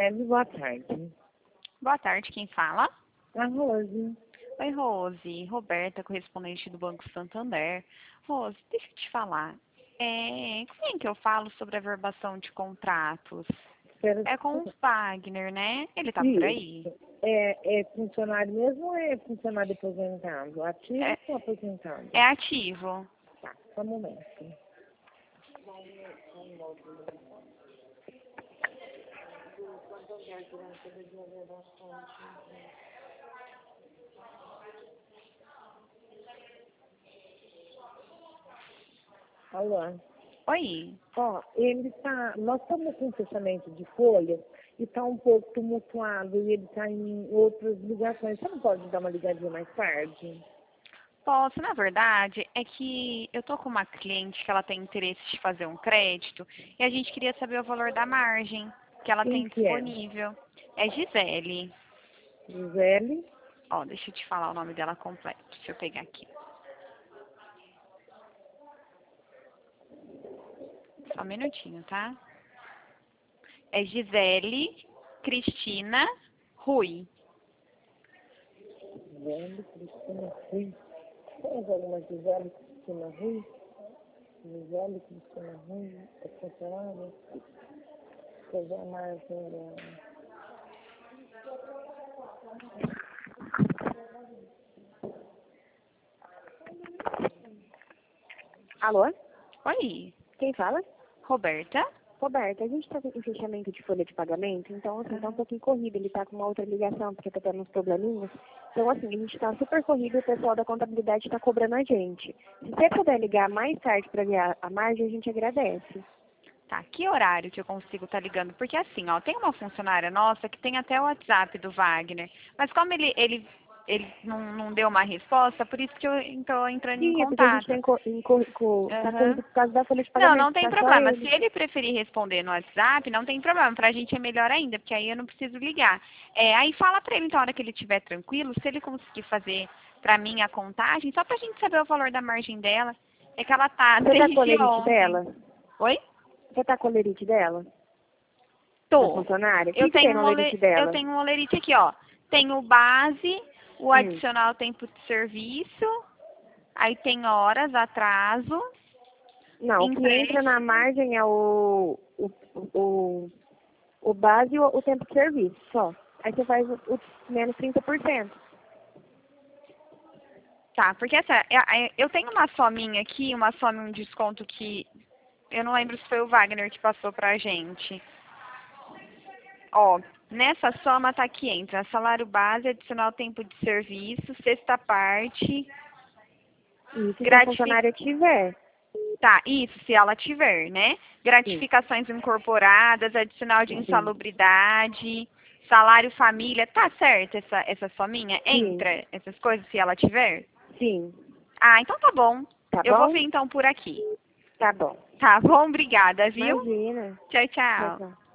Gisele, boa tarde. Boa tarde, quem fala? A Rose. Oi, Rose. Roberta, correspondente do Banco Santander. Rose, deixa eu te falar. Como é que eu falo sobre a verbação de contratos? É com o Wagner, né? Ele tá por aí? Isso. É funcionário mesmo ou é funcionário aposentado? Ativo ou aposentado? É ativo. Tá, só um momento. Alô? Oi. Ó, nós estamos com fechamento de folha e está um pouco tumultuado e ele está em outras ligações. Você não pode dar uma ligadinha mais tarde? Posso, na verdade, é que eu tô com uma cliente que ela tem interesse de fazer um crédito e a gente queria saber o valor da margem que ela Quem tem que é? disponível. É Gisele. Gisele? Ó, deixa eu te falar o nome dela completo. Deixa eu pegar aqui. Só um minutinho, tá? É Gisele Cristina Rui. Gisele Cristina Rui. Tens alguma Gisele Cristina Rui? Gisele Cristina Rui, é funcionária? Fazer a margem dela. Alô? Oi, Quem fala? Roberta? Roberta, a gente está em fechamento de folha de pagamento, então assim, tá um pouquinho corrido, ele tá com uma outra ligação, porque tá tendo uns probleminhas. Então assim, a gente tá super corrido e o pessoal da contabilidade tá cobrando a gente. Se você puder ligar mais tarde para ver a margem, a gente agradece. Tá, que horário que eu consigo estar ligando? Porque assim, ó, tem uma funcionária nossa que tem até o WhatsApp do Wagner, mas como ele não deu uma resposta, por isso que eu tô entrando em Sim, é porque a gente contato. tá tá corrido Aham. por causa da folha de Não, pagamento, não tem tá só problema. Se ele. ele preferir responder no WhatsApp, não tem problema. Pra gente é melhor ainda, porque aí eu não preciso ligar. Aí fala pra ele, então, a hora que ele estiver tranquilo, se ele conseguir fazer pra mim a contagem, só pra gente saber o valor da margem dela. É que ela tá Você tá com a desde lerite ontem. dela? Oi? Você tá com a lerite dela? Da Tô. funcionária? O que que tem no lerite Eu dela? tenho um olerite aqui, ó. Tem o base, o adicional tempo de serviço, aí tem horas, atraso, Não, o que entra na empréstimo. margem é o base e o tempo de serviço, só. Aí você faz o menos 30%. Tá, porque eu tenho uma sominha aqui, um desconto que eu não lembro se foi o Wagner que passou pra gente. Ó, nessa soma tá aqui, entra salário base, adicional tempo de serviço, sexta parte, Isso se a gratific... funcionária tiver. Tá, isso, se ela tiver, né? Sim, Gratificações incorporadas, adicional de sim, insalubridade, salário família, tá certo essa sominha? sim, Entra essas coisas se ela tiver? sim. Ah, então tá bom. Tá Eu vou bom? ver então por aqui. Tá bom. Tá bom, obrigada, viu? Imagina. Tchau, Tchau, tchau. tchau.